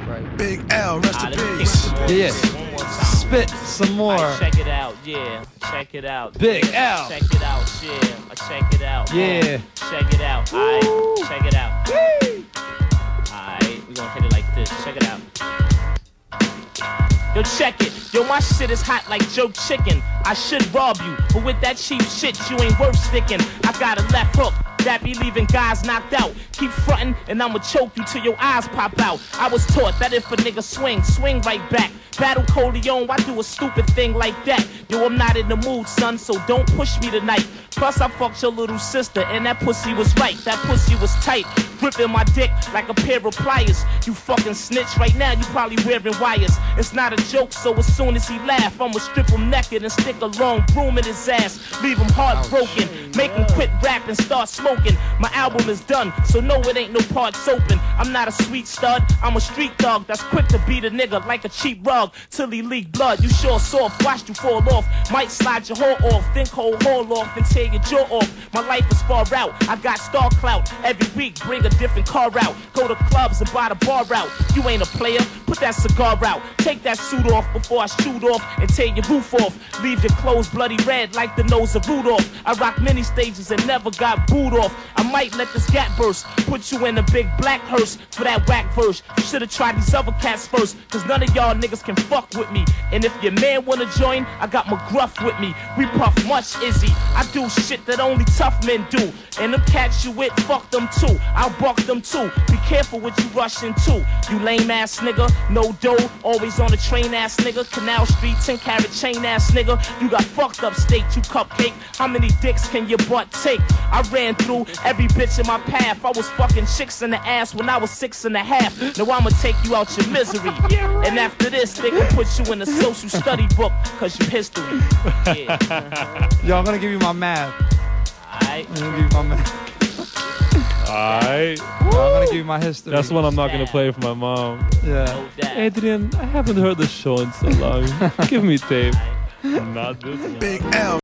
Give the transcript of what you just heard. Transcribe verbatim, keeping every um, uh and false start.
right. Big L, rest in Ah, peace. let me Yeah, kick it one more time. spit some more. Alright, check it out, yeah. Check it out. Big yeah. L. Check it out, yeah. I check it out. Yeah. Uh, check it out. Alright, check it out. Alright, we gonna hit it like this. Check it out. Yo, check it. Yo, my shit is hot like Joe Chicken. I should rob you, but with that cheap shit, you ain't worth sticking. I got a left hook that be leaving guys knocked out. Keep frontin' and I'ma choke you till your eyes pop out. I was taught that if a nigga swing, swing right back. Battle Corleone, why do a stupid thing like that? Yo, I'm not in the mood, son, so don't push me tonight. Plus, I fucked your little sister, and that pussy was right. That pussy was tight, gripping my dick like a pair of pliers. You fucking snitch right now, you probably wearing wires. It's not a joke, so as soon as he laugh, I'ma strip him naked and stick a long broom in his ass. Leave him heartbroken, make him quit rap and start smoking. My album is done, so no, it ain't no parts open. I'm not a sweet stud, I'm a street dog that's quick to beat a nigga like a cheap rug till he leak blood. You sure soft, watched you fall off. Might slide your whole off, think whole haul off and tear your jaw off. My life is far out, I got star clout. Every week, bring a different car out. Go to clubs and buy the bar out. You ain't a player, put that cigar out. Take that suit off before I shoot off and tear your roof off. Leave your clothes bloody red like the nose of Rudolph. I rock many stages and never got booed off. I might let this gap burst, put you in a big black hearse for that whack verse. You should've tried these other cats first, cause none of y'all niggas can fuck with me. And if your man wanna join, I got McGruff with me. We puff much Izzy. I do shit that only tough men do. And them cats you with, fuck them too. I'll buck them too. Be careful what you rush into. You lame ass nigga, no dough, always on the train ass nigga. Canal Street, ten carat chain ass nigga. You got fucked up state, you cupcake. How many dicks can your butt take? I ran through every bitch in my path. I was fucking chicks in the ass when I was six and a half. Now I'ma take you out your misery. And after this, they can put you in a social study book, cause you history. Yeah. Yo, I'm gonna give you my math. Alright. I'm gonna give you my math. Alright. I'm gonna give you my history. That's one I'm not gonna play for my mom. Yeah. No doubt. Adrian, I haven't heard the show in so long. Give me tape. Not this one. Big L.